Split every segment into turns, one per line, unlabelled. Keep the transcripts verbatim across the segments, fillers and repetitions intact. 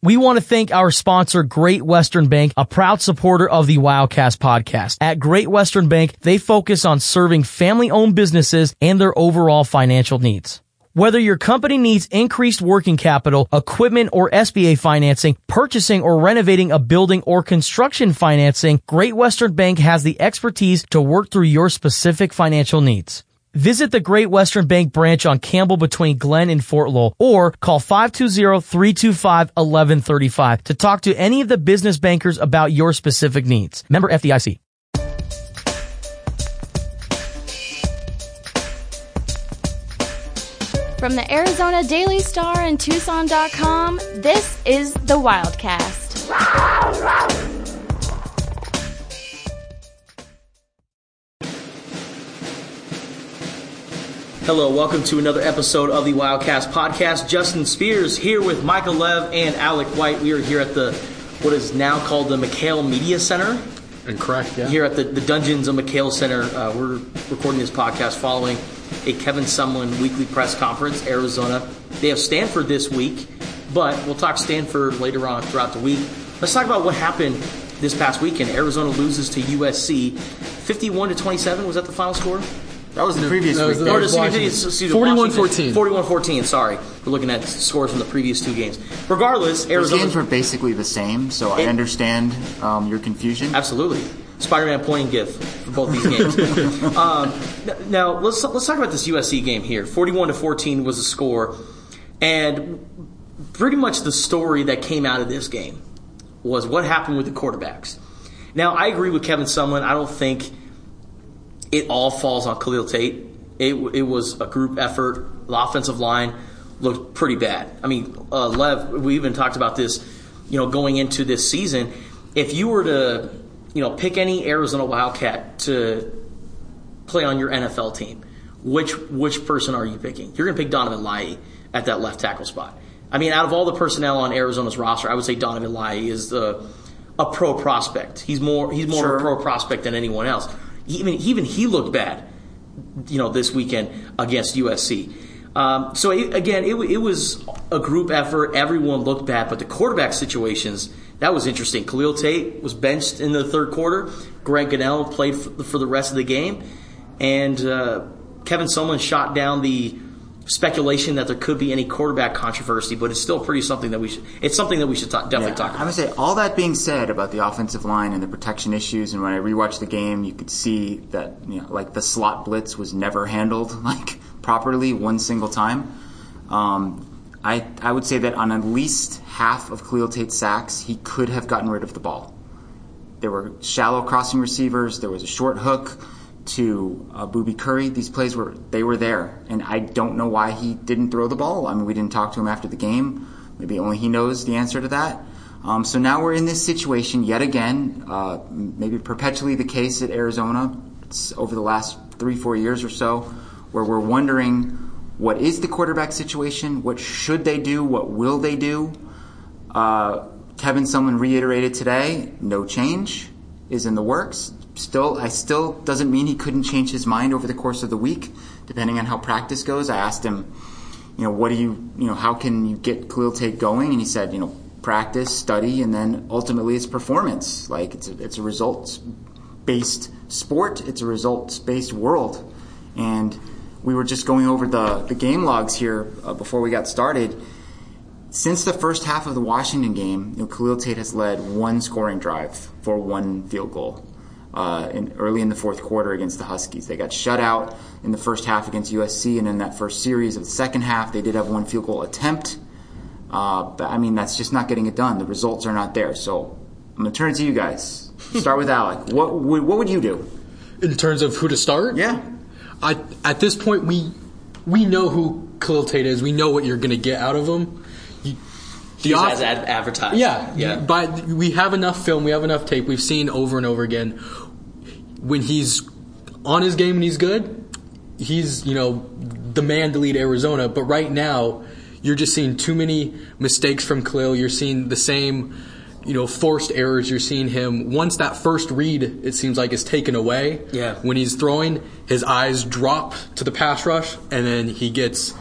We want to thank our sponsor, Great Western Bank, a proud supporter of the Wildcast podcast. At Great Western Bank, they focus on serving family-owned businesses and their overall financial needs. Whether your company needs increased working capital, equipment or S B A financing, purchasing or renovating a building or construction financing, Great Western Bank has the expertise to work through your specific financial needs. Visit the Great Western Bank branch on Campbell between Glen and Fort Lowell or call five two zero, three two five, one one three five to talk to any of the business bankers about your specific needs. Member F D I C.
From the Arizona Daily Star and Tucson dot com, this is the Wildcast.
Hello, welcome to another episode of the Wildcast podcast. Justin Spears here with Michael Lev and Alec White. We are here at the, what is now called the McHale Media Center.
Incorrect, yeah.
Here at the, the Dungeons of McHale Center. Uh, we're recording this podcast following a Kevin Sumlin weekly press conference, Arizona. They have Stanford this week, but we'll talk Stanford later on throughout the week. Let's talk about what happened this past weekend. Arizona loses to U S C fifty-one to twenty-seven. Was that the final score?
That was the previous week.
forty-one fourteen.
forty-one fourteen, sorry. We're looking at scores from the previous two games. Regardless, Arizona...
Those games were basically the same, so it, I understand um, your confusion.
Absolutely. Spider-Man pointing GIF for both these games. um, now, let's let's talk about this U S C game here. forty-one to fourteen was the score, and pretty much the story that came out of this game was what happened with the quarterbacks. Now, I agree with Kevin Sumlin. I don't think it all falls on Khalil Tate. It, it was a group effort. The offensive line looked pretty bad. I mean, uh, Lev, we even talked about this, you know, going into this season. If you were to, you know, pick any Arizona Wildcat to play on your N F L team, which which person are you picking? You're going to pick Donovan Laie at that left tackle spot. I mean, out of all the personnel on Arizona's roster, I would say Donovan Laie is the a pro prospect. He's more he's more sure. a pro prospect than anyone else. Even even he looked bad, you know, this weekend against U S C. Um, so it, again, it, it was a group effort. Everyone looked bad, but the quarterback situations, that was interesting. Khalil Tate was benched in the third quarter. Greg Gunnell played for, for the rest of the game, and uh, Kevin Sumlin shot down the speculation that there could be any quarterback controversy, but it's still pretty something that we should. It's something that we should talk, definitely
yeah,
talk about.
I would say all that being said about the offensive line and the protection issues, and when I rewatched the game, you could see that, you know, like the slot blitz was never handled like properly one single time. Um, I I would say that on at least half of Khalil Tate's sacks, he could have gotten rid of the ball. There were shallow crossing receivers. There was a short hook to uh, Booby Curry. These plays were they were there, and I don't know why he didn't throw the ball. I mean, we didn't talk to him after the game. Maybe only he knows the answer to that. Um, so now we're in this situation yet again, uh, maybe perpetually the case at Arizona. It's over the last three, four years or so, where we're wondering what is the quarterback situation, what should they do, what will they do. Uh, Kevin Sumlin reiterated today, no change is in the works. Still, I still doesn't mean he couldn't change his mind over the course of the week, depending on how practice goes. I asked him, you know, what do you, you know, how can you get Khalil Tate going? And he said, you know, practice, study, and then ultimately it's performance. Like it's a, it's a results-based sport. It's a results-based world. And we were just going over the, the game logs here uh, before we got started. Since the first half of the Washington game, you know, Khalil Tate has led one scoring drive for one field goal. Uh, in, early in the fourth quarter against the Huskies. They got shut out in the first half against U S C, and in that first series of the second half, they did have one field goal attempt. Uh, but, I mean, that's just not getting it done. The results are not there. So I'm going to turn it to you guys. Start with Alec. What, what would you do?
In terms of who to start?
Yeah.
I, at this point, we we know who Khalil Tate is. We know what you're going to get out of him. You,
He's off- as ad- advertised.
Yeah.
yeah.
But we have enough film. We have enough tape. We've seen over and over again. When he's on his game and he's good, he's, you know, the man to lead Arizona. But right now, you're just seeing too many mistakes from Khalil. You're seeing the same, you know, forced errors. You're seeing him, once that first read, it seems like, is taken away.
Yeah.
When he's throwing, his eyes drop to the pass rush, and then he gets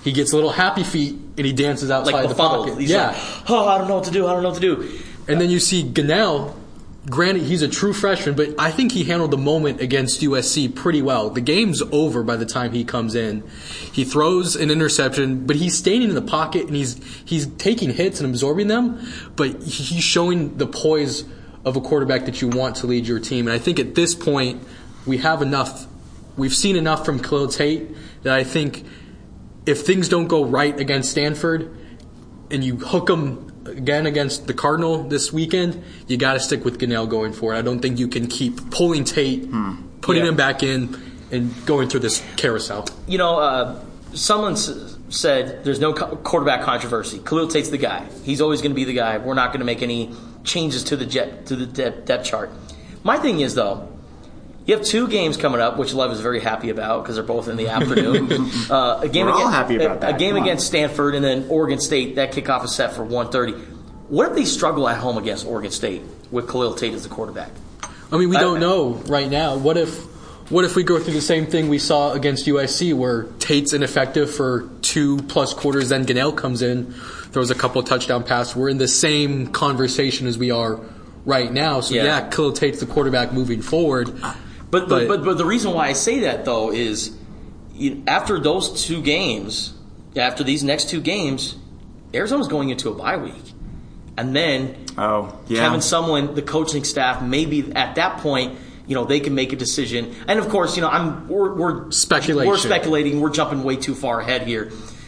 he gets a little happy feet and he dances outside
like
the
befuddled.
pocket.
He's
yeah.
like, oh, I don't know what to do. I don't know what to do.
And then you see Gunnell. Granted, he's a true freshman, but I think he handled the moment against U S C pretty well. The game's over by the time he comes in. He throws an interception, but he's standing in the pocket and he's he's taking hits and absorbing them, but he's showing the poise of a quarterback that you want to lead your team. And I think at this point, we have enough, we've seen enough from Khalil Tate that I think if things don't go right against Stanford and you hook them again against the Cardinal this weekend, you got to stick with Gunnell going forward. I don't think you can keep pulling Tate, hmm. putting
yeah.
him back in, and going through this carousel.
You know, uh, someone s- said there's no co- quarterback controversy. Khalil Tate's the guy. He's always going to be the guy. We're not going to make any changes to the jet to the depth, depth chart. My thing is, though, you have two games coming up, which Lev is very happy about because they're both in the afternoon. uh, a game
We're
against,
all happy about that.
A, a game
Come
against
on.
Stanford and then Oregon State. That kickoff is set for one thirty. What if they struggle at home against Oregon State with Khalil Tate as the quarterback?
I mean, we
I-
don't know right now. What if what if we go through the same thing we saw against U S C where Tate's ineffective for two plus quarters, then Gunnell comes in, throws a couple of touchdown passes. We're in the same conversation as we are right now. So,
Yeah.
yeah, Khalil Tate's the quarterback moving forward.
But,
But-
but but but the reason why I say that though is you, after those two games, after these next two games, Arizona's going into a bye week, and then
Oh, yeah.
Kevin Sumlin, the coaching staff, maybe at that point, you know, they can make a decision. And of course, you know, I'm we're, we're
Speculation.
We're speculating. We're jumping way too far ahead here,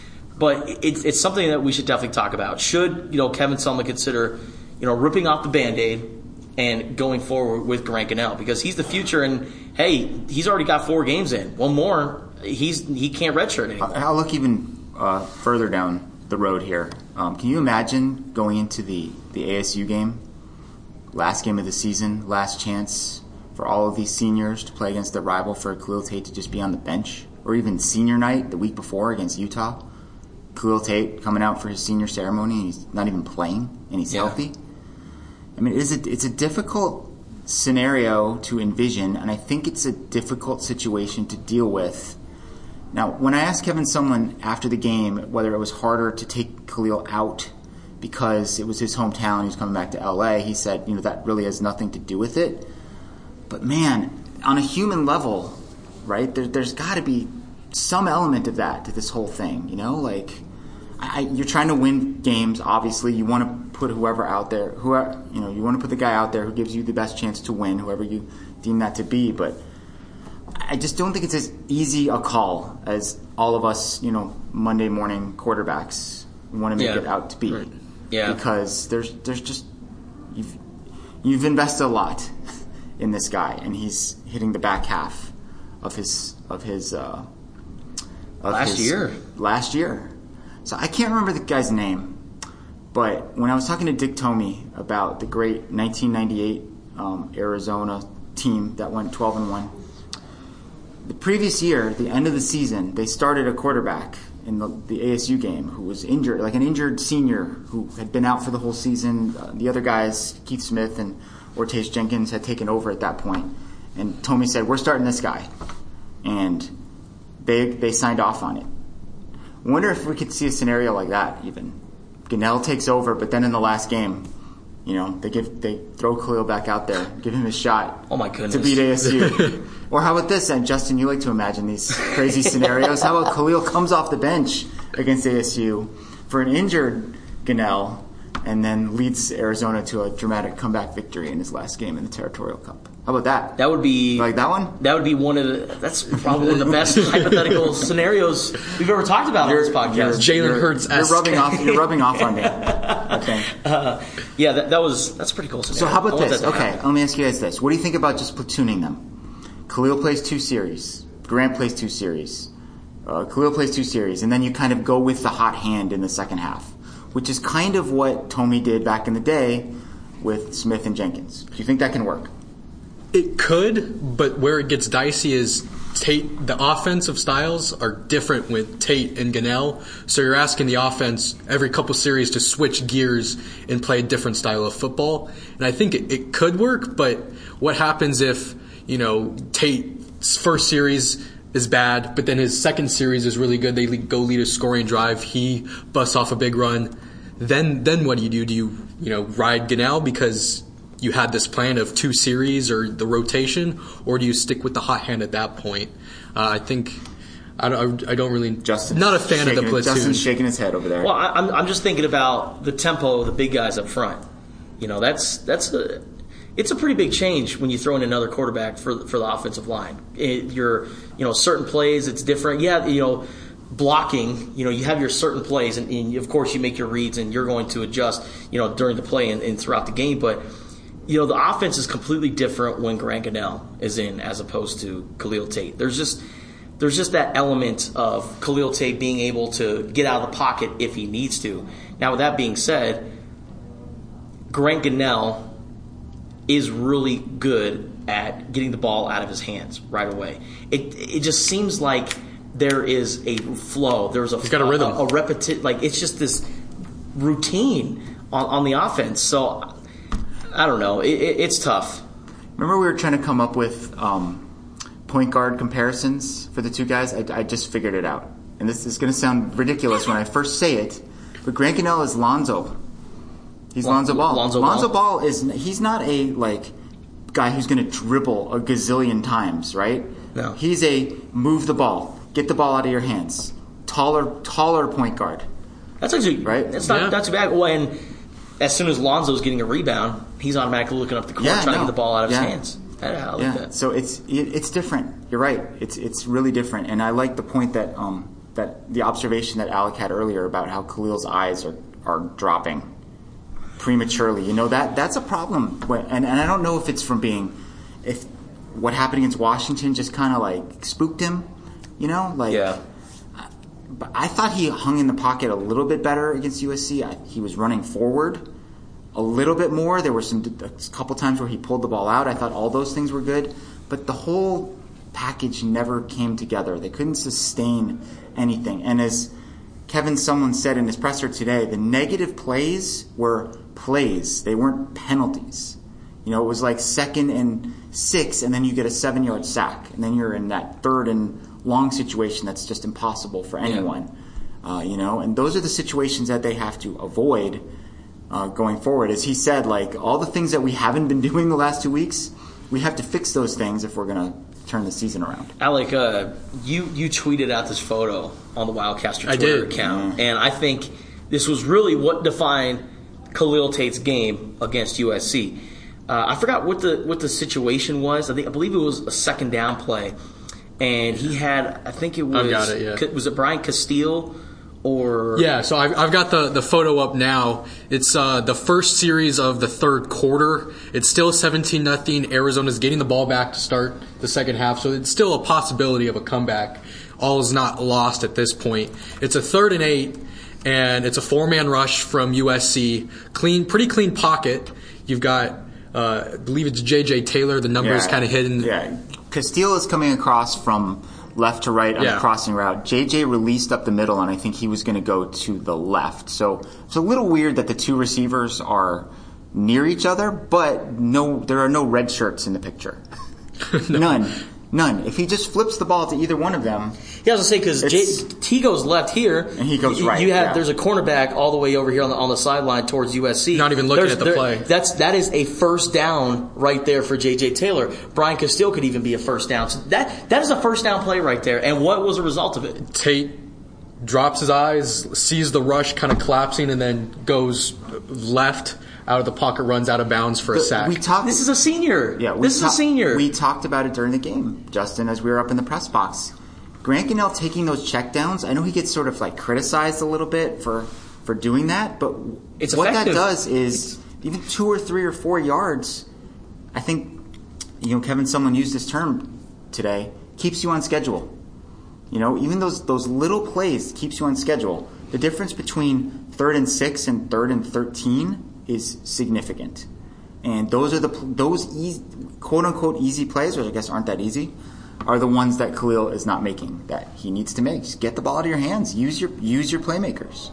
but it's it's something that we should definitely talk about. Should you know Kevin Sumlin consider you know ripping off the Band-Aid and going forward with Grant Gunnell because he's the future, and hey, he's already got four games in. One more, he's he can't redshirt anymore.
I'll look even uh, further down the road here. Um, can you imagine going into the, the A S U game, last game of the season, last chance for all of these seniors to play against their rival for Khalil Tate to just be on the bench, or even senior night the week before against Utah? Khalil Tate coming out for his senior ceremony, and he's not even playing, and he's
Yeah.
healthy. I mean, it is a, it's a difficult scenario to envision, and I think it's a difficult situation to deal with. Now, when I asked Kevin Sumlin after the game whether it was harder to take Khalil out because it was his hometown, he was coming back to L A, he said, you know, that really has nothing to do with it. But man, on a human level, right, there, there's got to be some element of that to this whole thing, you know? Like, I, you're trying to win games, obviously. You want to put whoever out there, whoever, you know, you want to put the guy out there who gives you the best chance to win, whoever you deem that to be. But I just don't think it's as easy a call as all of us, you know, Monday morning quarterbacks want to make
Yeah.
it out to be.
Right. Yeah.
Because there's there's just you've you've invested a lot in this guy, and he's hitting the back half of his of his uh, of
Last
his-
year.
Last year. So I can't remember the guy's name, but when I was talking to Dick Tomey about the great nineteen ninety-eight um, Arizona team that went twelve and one, the previous year, at the end of the season, they started a quarterback in the, the A S U game who was injured, like an injured senior who had been out for the whole season. Uh, the other guys, Keith Smith and Ortez Jenkins, had taken over at that point. And Tomey said, we're starting this guy. And they they signed off on it. I wonder if we could see a scenario like that even. Gunnell takes over, but then in the last game, you know, they give they throw Khalil back out there, give him a shot
Oh my goodness.
to beat A S U. Or how about this? And Justin, you like to imagine these crazy scenarios. How about Khalil comes off the bench against A S U for an injured Gunnell and then leads Arizona to a dramatic comeback victory in his last game in the Territorial Cup? How about that?
That would be
You like that one?
That would be one of the. That's probably one of the best hypothetical scenarios we've ever talked about on this podcast.
Jalen
You're-
Hurts-esque.
You're rubbing off. You're rubbing off on me. I think.
Uh, yeah, that, that was that's a pretty cool
So
scenario.
how
I
about
want
this?
that to
Okay,
happen.
let me ask you guys this. What do you think about just platooning them? Khalil plays two series. Grant plays two series. Uh, Khalil plays two series. And then you kind of go with the hot hand in the second half, which is kind of what Tomey did back in the day with Smith and Jenkins. Do you think that can work?
It could, but where it gets dicey is Tate. The offensive styles are different with Tate and Gunnell, so you're asking the offense every couple series to switch gears and play a different style of football. And I think it, it could work, but what happens if, you know, Tate's first series is bad, but then his second series is really good. They go lead a scoring drive. He busts off a big run. Then then what do you do? Do you, you know, ride Gunnell because you had this plan of two series or the rotation, or do you stick with the hot hand at that point? Uh, I think I don't. I don't really.
Justin's
not a fan of the platoon.
Justin's shaking his head over there.
Well, I, I'm I'm just thinking about the tempo of the big guys up front. You know, that's that's a, it's a pretty big change when you throw in another quarterback for for the offensive line. It, you're you know certain plays it's different. Yeah, you know. Blocking, you know, you have your certain plays, and, and of course you make your reads, and you're going to adjust, you know, during the play and, and throughout the game. But you know, the offense is completely different when Grant Gunnell is in as opposed to Khalil Tate. There's just there's just that element of Khalil Tate being able to get out of the pocket if he needs to. Now, with that being said, Grant Gunnell is really good at getting the ball out of his hands right away. It it just seems like there is a flow. There's a
He's got a rhythm.
A, a repeti- like it's just this routine on, on the offense. So I don't know. It, it, it's tough.
Remember we were trying to come up with um, point guard comparisons for the two guys? I, I just figured it out. And this is going to sound ridiculous when I first say it, but Grant Gunnell is Lonzo. He's
Lon-
Lonzo Ball.
Lonzo
Lonzo
Ball.
Ball is he's not a like guy who's going to dribble a gazillion times, right?
No.
He's a move the ball, get the ball out of your hands. Taller, taller point guard.
That's actually
Right?
That's not
Yeah.
not too bad. When as soon as Lonzo's getting a rebound, he's automatically looking up the court
Yeah,
trying
no.
to get the ball out of
Yeah.
his hands. I, I like
Yeah.
that.
So it's it, it's different. You're right. It's it's really different. And I like the point that um that the observation that Alec had earlier about how Khalil's eyes are, are dropping prematurely. You know, that that's a problem. When, and and I don't know if it's from being if what happened against Washington just kind of like spooked him. You know, like
Yeah.
But I thought he hung in the pocket a little bit better against U S C. I, he was running forward a little bit more. There were some a couple times where he pulled the ball out. I thought all those things were good, but the whole package never came together. They couldn't sustain anything. And as Kevin Sumlin said in his presser today, the negative plays were plays. They weren't penalties. You know, it was like second and six, and then you get a seven-yard sack, and then you're in that third and long situation that's just impossible for anyone. Yeah. Uh, you know, and those are the situations that they have to avoid uh, going forward. As he said, like all the things that we haven't been doing the last two weeks, we have to fix those things if we're going to turn the season around.
Alec, uh, you you tweeted out this photo on the Wildcaster
I
Twitter
did.
account, and I think this was really what defined Khalil Tate's game against U S C. Uh, I forgot what the what the situation was. I think I believe it was a second down play, and he had I think it was
I've got it, yeah.
was it Brian Castile or
Yeah, so I've, I've got the, the photo up now. It's uh, the first series of the third quarter. It's still seventeen nothing. Arizona's getting the ball back to start the second half, so it's still a possibility of a comeback. All is not lost at this point. It's a third and eight, and it's a four-man rush from U S C. Clean, pretty clean pocket. You've got, uh, I believe it's J J Taylor. The number is
Yeah.
kind of hidden.
Yeah. Castile is coming across from left to right on
Yeah.
the crossing route. J J released up the middle, and I think he was going to go to the left. So it's a little weird that the two receivers are near each other, but no, there are no red shirts in the picture.
No.
None. None. If he just flips the ball to either one of them,
Yeah, I was gonna say because
It's-
T goes left here,
And he goes
you,
right,
You have
yeah.
there's a cornerback all the way over here on the on the sideline towards U S C.
Not even looking
There's-
at the
there-
play.
That's that is a first down right there for J J Taylor. Brian Castile could even be a first down. So that that is a first down play right there. And what was the result of it?
Tate drops his eyes, sees the rush kind of collapsing, and then goes left out of the pocket, runs out of bounds for a sack.
we talked.
This is a senior.
Yeah, we
this is
ta-
a senior.
We talked about it during the game, Justin, as we were up in the press box. Grant Gunnell taking those checkdowns, I know he gets sort of like criticized a little bit for, for doing that, but
It's
what
effective.
that does is even two or three or four yards, I think, you know, Kevin Sumlin used this term today, keeps you on schedule. You know, even those those little plays keeps you on schedule. The difference between third and six and third and thirteen is significant. And those are the those easy, quote unquote easy plays, which I guess aren't that easy, are the ones that Khalil is not making, that he needs to make. Just get the ball out of your hands. Use your use your playmakers.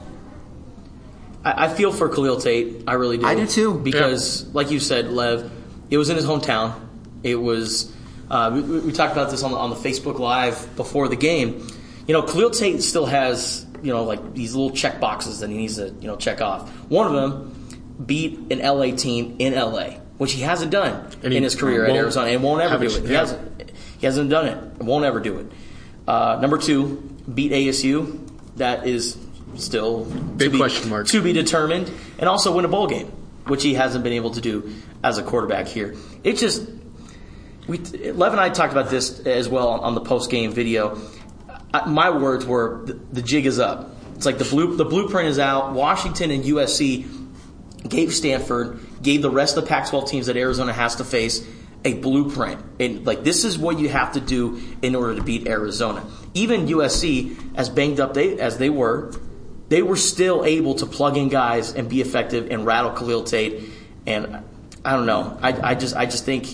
I, I feel for Khalil Tate. I really do.
I do too.
Because, like you said, Lev, it was in his hometown. It was Uh, we, we talked about this on the, on the Facebook Live before the game. You know, Khalil Tate still has, you know, like these little check boxes that he needs to, you know, check off. One of them, beat an L A team in L A, which he hasn't done
and
in his career at Arizona, and won't ever do
it,
it. He
yeah.
hasn't. He hasn't done it. Won't ever do it. Uh, number two, beat A S U. That is still
big
to be,
question mark
to be determined, and also win a bowl game, which he hasn't been able to do as a quarterback here. It just we Lev and I talked about this as well on the post game video. I, my words were the, the jig is up. It's like the blue the blueprint is out. Washington and U S C gave Stanford, gave the rest of the Pac twelve teams that Arizona has to face a blueprint. And like this is what you have to do in order to beat Arizona. Even U S C, as banged up they, as they were, they were still able to plug in guys and be effective and rattle Khalil Tate. And I don't know. I, I just I just think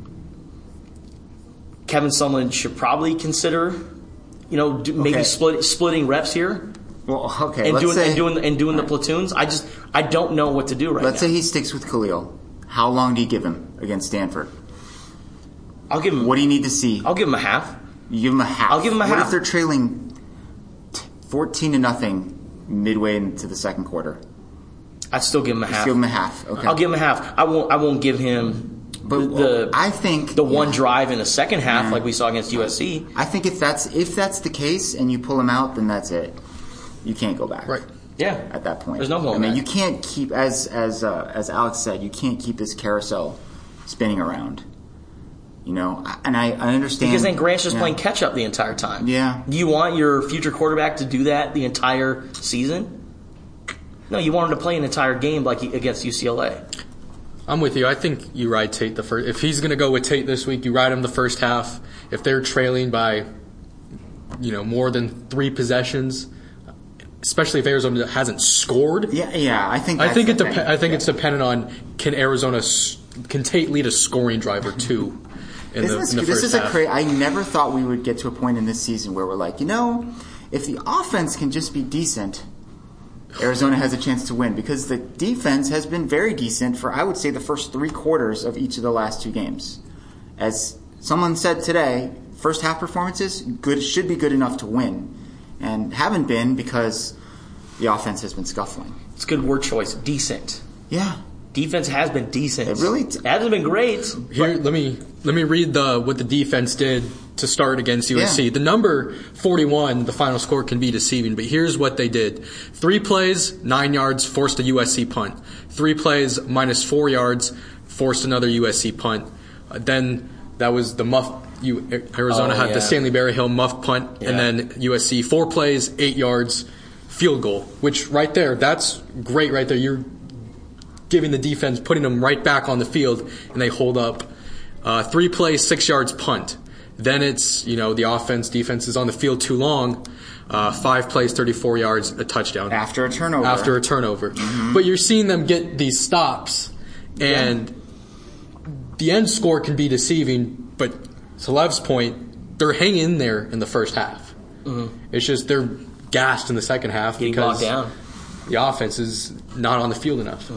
Kevin Sumlin should probably consider, you know, do, maybe
Okay.
split, splitting reps here.
Well, okay,
And
let's
doing,
say,
and doing and doing the platoons. I just I don't know what to do right
let's
now.
say he sticks with Khalil. How long do you give him against Stanford?
I'll give him.
What do you need to see?
I'll give him a half.
You give him a half.
I'll give him a
what
half.
if they're trailing fourteen to nothing midway into the second quarter?
I'd still give him a half.
Give him a half. Okay.
I'll give him a half. I won't. I won't give him
But
the, the
I think
the one
yeah.
drive in the second half
Yeah.
like we saw against U S C.
I think if that's if that's the case and you pull him out, then that's it. You can't go back.
Right.
Yeah.
At that point,
There's no going
I mean,
back.
you can't keep as as uh, as Alex said, you can't keep this carousel spinning around. You know, and I, I understand
Because then Grant's just
yeah.
playing catch up the entire time.
Yeah.
Do you want your future quarterback to do that the entire season? No, you want him to play an entire game like he, against U C L A.
I'm with you. I think you ride Tate the first. If he's going to go with Tate this week, you ride him the first half. If they're trailing by, you know, more than three possessions, especially if Arizona hasn't scored.
Yeah, yeah. I think
I
that's
think
the
it.
thing.
Dep- I think
Yeah.
it's dependent on can Arizona s- can Tate lead a scoring drive or two in
Isn't
the,
this,
in the
this
first
is a
half.
cra- I never thought we would get to a point in this season where we're like, you know, if the offense can just be decent, Arizona has a chance to win because the defense has been very decent for, I would say, the first three quarters of each of the last two games. As someone said today, first half performances good should be good enough to win, and haven't been because the offense has been scuffling.
It's a good word choice. Decent.
Yeah.
Defense has been decent.
It really-
it hasn't been great.
Here, let me let me read the what the defense did to start against U S C.
Yeah.
The number forty-one, the final score can be deceiving, but here's what they did: three plays, nine yards, forced a U S C punt. Three plays, minus four yards, forced another U S C punt. Uh, then that was the muff. You, Arizona
Oh,
had
yeah.
the Stanley Berryhill muff punt,
Yeah.
and then U S C four plays, eight yards, field goal. Which right there, that's great. Right there, you're giving the defense, putting them right back on the field, and they hold up. Uh, three plays, six yards, punt. Then it's, you know, the offense, defense is on the field too long. Uh, five plays, thirty-four yards, a touchdown.
After a turnover.
After a turnover.
Mm-hmm.
But you're seeing them get these stops, and the end score can be deceiving, but to Lev's point, they're hanging in there in the first half.
Mm-hmm.
It's just they're gassed in the second half
Getting
because
bogged down.
the offense is not on the field enough.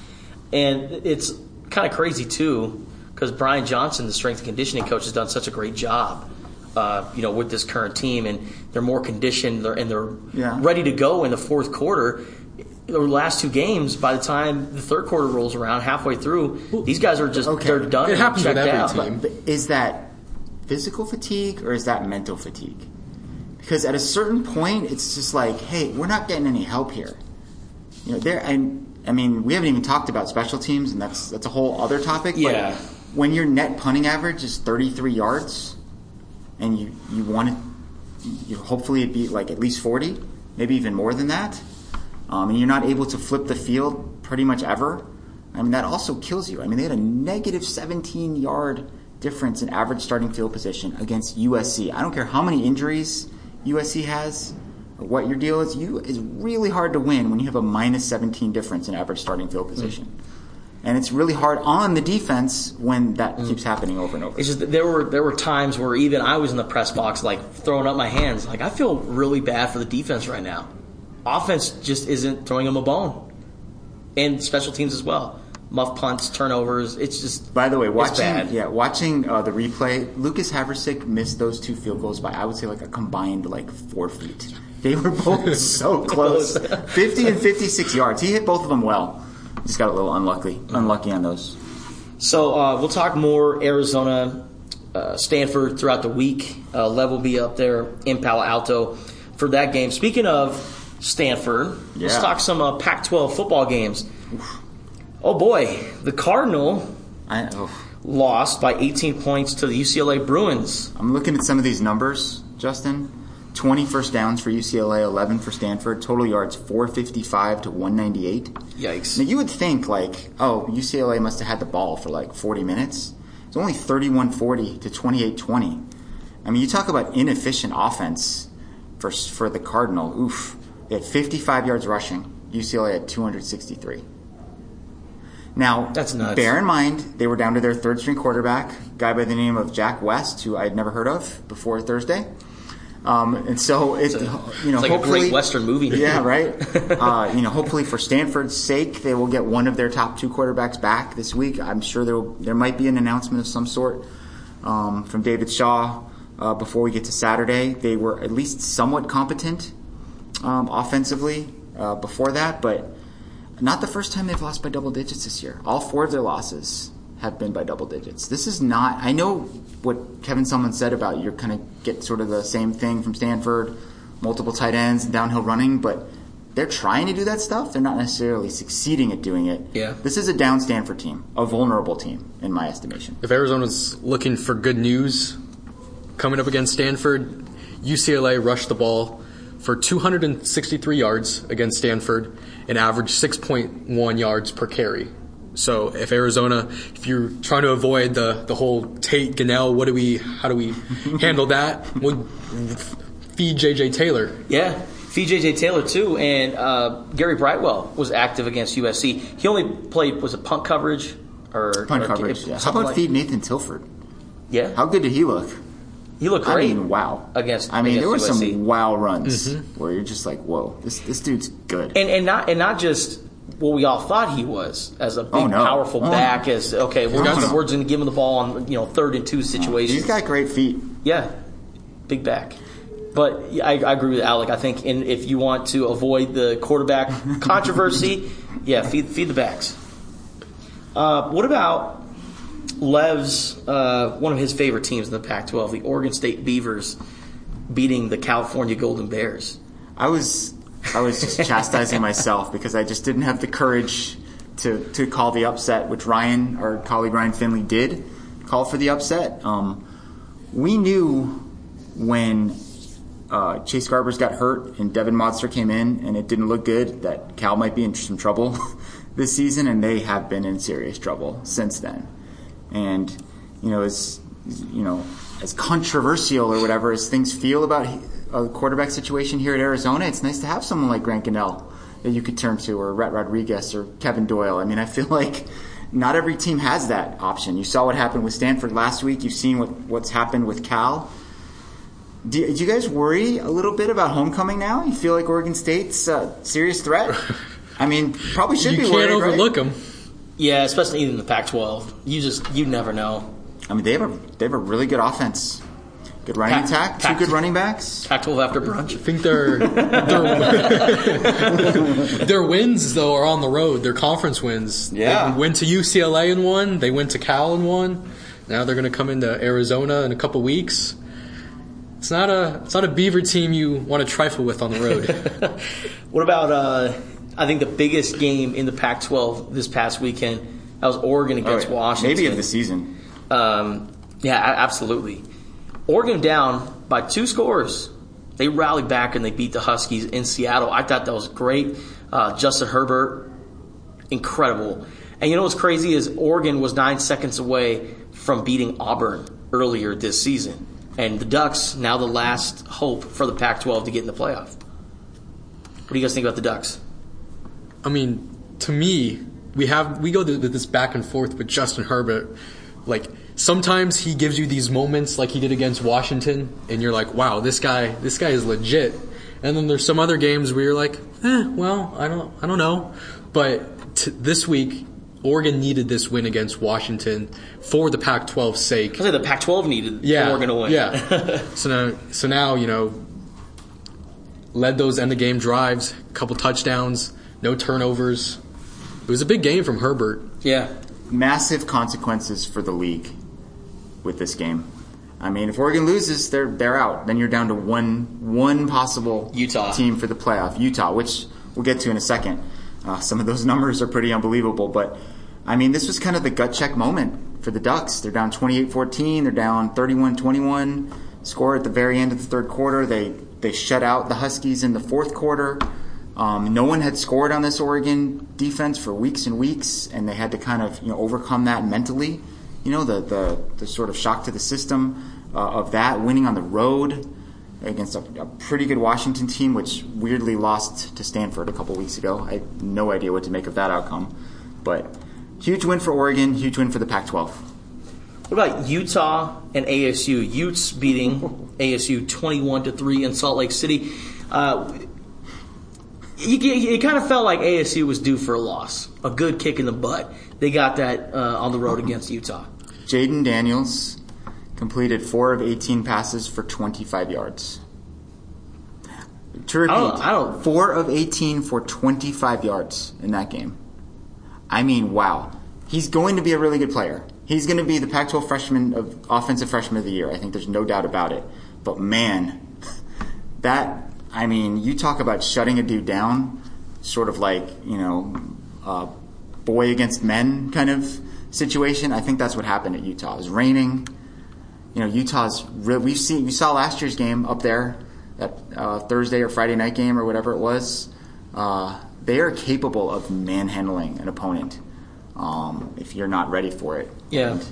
And it's kind of crazy, too, because Brian Johnson, the strength and conditioning coach, has done such a great job, uh, you know, with this current team. And they're more conditioned they're, and they're
Yeah.
ready to go in the fourth quarter. The last two games, by the time the third quarter rolls around, halfway through, these guys are just
Okay.
they're done.
It
and
happens with
checked
every
out.
team.
But is that physical fatigue or is that mental fatigue? Because at a certain point, it's just like, hey, we're not getting any help here. You know, there. And I mean, we haven't even talked about special teams, and that's that's a whole other topic.
Yeah.
But when your net punting average is thirty-three yards, and you you want it, you hopefully it be like at least forty, maybe even more than that, um, and you're not able to flip the field pretty much ever. I mean, that also kills you. I mean, they had a negative seventeen yard difference in average starting field position against U S C. I don't care how many injuries U S C has or what your deal is. You is really hard to win when you have a minus seventeen difference in average starting field position. Mm. And it's really hard on the defense when that mm. keeps happening over and over.
It's just that there were there were times where even I was in the press box, like throwing up my hands, like I feel really bad for the defense right now. Offense just isn't throwing them a bone, and special teams as well. muff punts, turnovers. It's just
By the way, watching
bad.
yeah, watching uh, the replay, Lucas Haversick missed those two field goals by I would say like a combined like four feet. They were both so close, fifty and fifty-six yards. He hit both of them well. Just got a little unlucky, unlucky on those.
So uh, we'll talk more Arizona, uh, Stanford throughout the week. Uh, Lev will be up there in Palo Alto for that game. Speaking of Stanford, let's
Yeah.
talk some uh, Pac twelve football games. Oh boy, the Cardinal
I, oh.
lost by eighteen points to the U C L A Bruins.
I'm looking at some of these numbers, Justin. twenty first downs for U C L A, eleven for Stanford. Total yards four fifty-five to one ninety-eight.
Yikes.
Now you would think like, oh, U C L A must have had the ball for like forty minutes. It's only thirty-one forty to twenty-eight twenty. I mean, you talk about inefficient offense for for the Cardinal. Oof. They had fifty-five yards rushing. U C L A had two hundred sixty-three. Now,
That's nuts.
bear in mind, they were down to their third string quarterback, a guy by the name of Jack West, who I had never heard of before Thursday. Um, and so, it,
a-
you know,
it's like a
hopefully,
great Western movie.
Yeah, right. uh, you know, hopefully for Stanford's sake, they will get one of their top two quarterbacks back this week. I'm sure there will, there might be an announcement of some sort um, from David Shaw uh, before we get to Saturday. They were at least somewhat competent um, offensively uh, before that, but not the first time they've lost by double digits this year. All four of their losses have been by double digits. This is not, I know what Kevin Sumlin said about you're kind of get sort of the same thing from Stanford, multiple tight ends, downhill running, but they're trying to do that stuff. They're not necessarily succeeding at doing it.
Yeah.
This is a down Stanford team, a vulnerable team, in my estimation.
If Arizona's looking for good news coming up against Stanford, U C L A rushed the ball for two hundred sixty-three yards against Stanford and averaged six point one yards per carry. So if Arizona, if you're trying to avoid the, the whole Tate Ganell, what do we, how do we handle that? We'll feed J J Taylor.
Yeah, feed J J Taylor too, and uh, Gary Brightwell was active against U S C. He only played, was it punt coverage? or
Punt
or
coverage, yeah. How
something
about
like-
feed Nathan Tilford?
Yeah,
How good did he look?
he looked
I
great.
mean, wow.
Against-
I mean,
against
there were
U S C.
some wow runs where you're just like, whoa, this this dude's good.
And and not and not just what we all thought he was as a big,
Oh, no.
powerful
Oh,
back.
no.
As okay, we're
No,
just
no.
we're going to give him the ball on you know third and two situations.
He's got great feet.
Yeah, big back. But yeah, I, I agree with Alec. I think in, if you want to avoid the quarterback controversy, yeah, feed feed the backs. Uh, what about Lev's uh, one of his favorite teams in the Pac twelve, the Oregon State Beavers, beating the California Golden Bears?
I was I was just chastising myself because I just didn't have the courage to, to call the upset, which Ryan, our colleague Ryan Finley, did call for the upset. Um, we knew when uh, Chase Garbers got hurt and Devin Modster came in and it didn't look good that Cal might be in some trouble this season, and they have been in serious trouble since then. And you know, as you know, as controversial or whatever as things feel about a quarterback situation here at Arizona, it's nice to have someone like Grant Gunnell that you could turn to, or Rhett Rodriguez, or Kevin Doyle. I mean, I feel like not every team has that option. You saw what happened with Stanford last week. You've seen what, what's happened with Cal. Do, do you guys worry a little bit about homecoming now? You feel like Oregon State's a serious threat? I mean, probably should
You
be
can't
worried,
overlook
right?
them.
Yeah, especially in the Pac twelve. You just you never know.
I mean, they have a they have a really good offense, good running
Pac-
attack, two
Pac-
good running backs.
Pac twelve after brunch.
I think their their their wins though are on the road. Their conference wins.
Yeah.
They went to U C L A and won. They went to Cal and won. Now they're going to come into Arizona in a couple weeks. It's not a it's not a Beaver team you want to trifle with on the road.
What about, uh, I think the biggest game in the Pac twelve this past weekend, that was Oregon against
Oh, yeah.
Washington.
Maybe of the season.
Um, yeah, a- absolutely. Oregon down by two scores. They rallied back and they beat the Huskies in Seattle. I thought that was great. Uh, Justin Herbert, incredible. And you know what's crazy is Oregon was nine seconds away from beating Auburn earlier this season. And the Ducks, now the last hope for the Pac twelve to get in the playoff. What do you guys think about the Ducks?
I mean, to me, we have we go to this back and forth with Justin Herbert. Like sometimes he gives you these moments, like he did against Washington, and you're like, "Wow, this guy, this guy is legit." And then there's some other games where you're like, "Eh, well, I don't, I don't know." But t- this week, Oregon needed this win against Washington for the Pac twelve's sake.
I say the Pac twelve needed
Yeah,
Oregon to win.
yeah. so now, so now you know, led those end of game drives, couple touchdowns, no turnovers. It was a big game from Herbert.
Yeah.
Massive consequences for the league with this game. I mean, if Oregon loses, they're they're out. Then you're down to one one possible
Utah
team for the playoff, Utah, which we'll get to in a second. Uh, some of those numbers are pretty unbelievable, but I mean, this was kind of the gut check moment for the Ducks. They're down twenty-eight fourteen. They're down thirty-one twenty-one. Score at the very end of the third quarter. They they shut out the Huskies in the fourth quarter. Um, no one had scored on this Oregon defense for weeks and weeks, and they had to kind of you know overcome that mentally. You know, the the, the sort of shock to the system uh, of that, winning on the road against a, a pretty good Washington team, which weirdly lost to Stanford a couple weeks ago. I had no idea what to make of that outcome. But huge win for Oregon, huge win for the Pac twelve.
What about Utah and A S U? Utes beating A S U twenty-one to three in Salt Lake City. Uh, you, you, it kind of felt like A S U was due for a loss, a good kick in the butt. They got that uh, on the road against Utah.
Jaden Daniels completed four of eighteen passes for twenty-five yards. To repeat,
I don't, I don't,
four of eighteen for twenty-five yards in that game. I mean, wow. He's going to be a really good player. He's going to be the Pac twelve freshman of offensive freshman of the year. I think there's no doubt about it. But man, that, I mean, you talk about shutting a dude down, sort of like, you know, uh, boy against men kind of situation. I think that's what happened at Utah. It was raining. You know, Utah's real, we've seen, we saw last year's game up there, that uh, Thursday or Friday night game or whatever it was. Uh, they are capable of manhandling an opponent um, if you're not ready for it.
Yeah.
And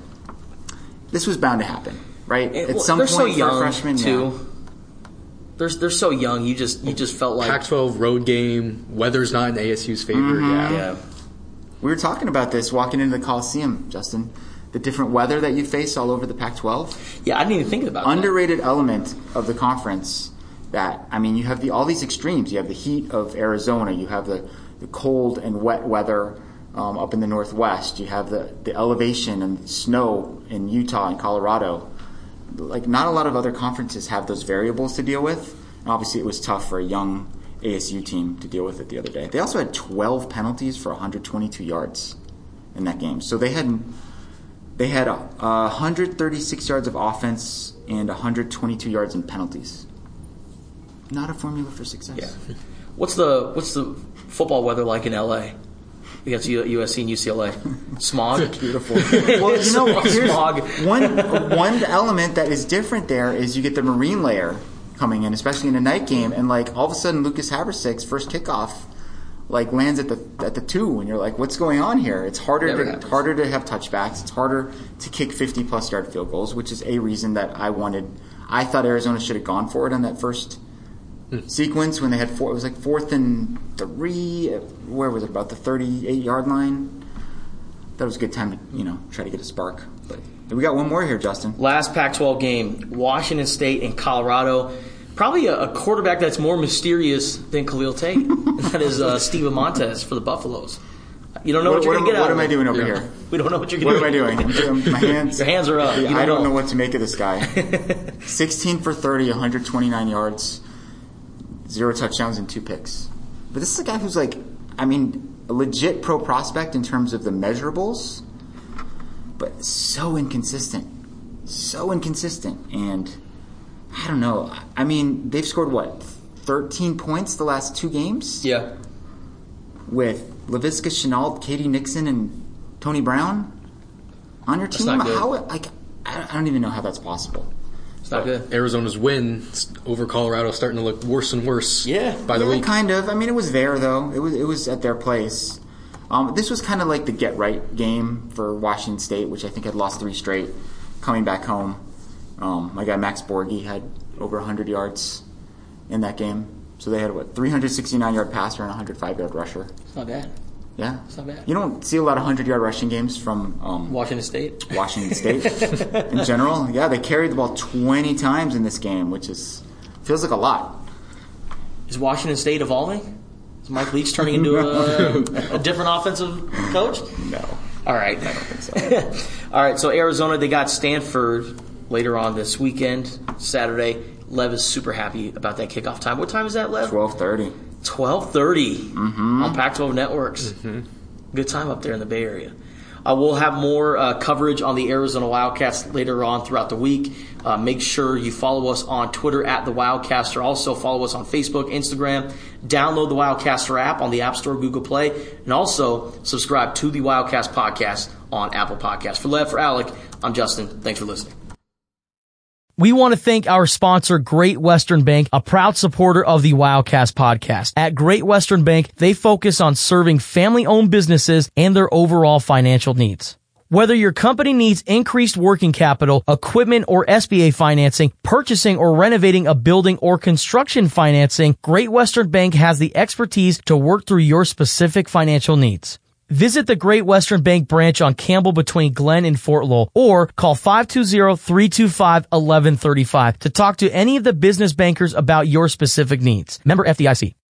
this was bound to happen, right?
It,
At
well,
some
they're
point
so
for
young
a freshman,
too.
yeah.
They're they're so young. You just you just felt like
Pac twelve road game. Weather's not in A S U's favor.
Mm-hmm.
Yeah.
yeah.
We were talking about this walking into the Coliseum, Justin. The different weather that you face all over the Pac twelve.
Yeah, I didn't even think about
Underrated element of the conference that, I mean, you have the all these extremes. You have the heat of Arizona. You have the, the cold and wet weather um, up in the Northwest. You have the, the elevation and the snow in Utah and Colorado. Like, not a lot of other conferences have those variables to deal with. And obviously, it was tough for a young A S U team to deal with it the other day. They also had twelve penalties for one hundred twenty-two yards in that game. So they had they had uh, one hundred thirty-six yards of offense and one hundred twenty-two yards in penalties. Not a formula for success.
Yeah. What's the what's the football weather like in L A? Against U S C and U C L A. Smog?
Beautiful. Well, you know, here's
Smog.
one one element that is different there is you get the marine layer coming in, especially in a night game, and like all of a sudden Lucas Haversick's first kickoff like lands at the at the two, and you're like, what's going on here? It's harder
Never
to
happens.
harder to have touchbacks. It's harder to kick fifty plus yard field goals, which is a reason that I wanted. I thought Arizona should have gone for it on that first sequence when they had four. It was like fourth and three. Where was it? About the thirty-eight yard line. That was a good time to, you know, try to get a spark. But we got one more here, Justin.
Last Pac twelve game, Washington State and Colorado. Probably a, a quarterback that's more mysterious than Khalil Tate. And that is uh, Steven Montez for the Buffaloes. You don't know what,
What,
you're
what,
going to get
am,
out
what
of
am I
it.
doing over
Yeah.
here?
We don't know what you're
What
going
am I
to
doing? I'm doing- my hands.
Your hands are up. You
I
don't
don't know
know.
what to make of this guy. sixteen for thirty, one hundred twenty-nine yards, zero touchdowns, and two picks. But this is a guy who's like, I mean, a legit pro prospect in terms of the measurables, but so inconsistent. So inconsistent. And I don't know. I mean, they've scored, what, thirteen points the last two games?
Yeah.
With Laviska Shenault, Katie Nixon, and Tony Brown on your
That's
team?
not good.
How, like, I don't even know how that's possible.
It's not good.
Arizona's win over Colorado starting to look worse and worse.
Yeah.
By the
Yeah,
week.
kind of. I mean, it was there though. It was it was at their place. Um, this was kind of like the get right game for Washington State, which I think had lost three straight, coming back home. Um, my guy Max Borghi had over one hundred yards in that game. So they had what three hundred sixty-nine yard passer and one hundred five yard rusher.
It's not bad.
Yeah,
It's not bad.
You don't see a lot of one hundred yard rushing games from um,
Washington State.
Washington State in general. Yeah, they carried the ball twenty times in this game, which is feels like a lot.
Is Washington State evolving? Is Mike Leach turning into a, a different offensive coach?
No.
All right.
I don't think so.
All right, so Arizona, they got Stanford later on this weekend, Saturday. Lev is super happy about that kickoff time. What time is that, Lev?
twelve thirty.
twelve thirty
Mm-hmm.
on Pac twelve Networks. Mm-hmm. Good time up there in the Bay Area. Uh, we'll have more uh, coverage on the Arizona Wildcats later on throughout the week. Uh, make sure you follow us on Twitter at the Wildcaster. Also follow us on Facebook, Instagram. Download the Wildcaster app on the App Store, Google Play, and also subscribe to the Wildcast podcast on Apple Podcasts. For Lev, for Alec, I'm Justin. Thanks for listening.
We want to thank our sponsor, Great Western Bank, a proud supporter of the Wildcast podcast. At Great Western Bank, they focus on serving family-owned businesses and their overall financial needs. Whether your company needs increased working capital, equipment, or S B A financing, purchasing or renovating a building, or construction financing, Great Western Bank has the expertise to work through your specific financial needs. Visit the Great Western Bank branch on Campbell between Glen and Fort Lowell, or call five two zero, three two five, one one three five to talk to any of the business bankers about your specific needs. Member F D I C.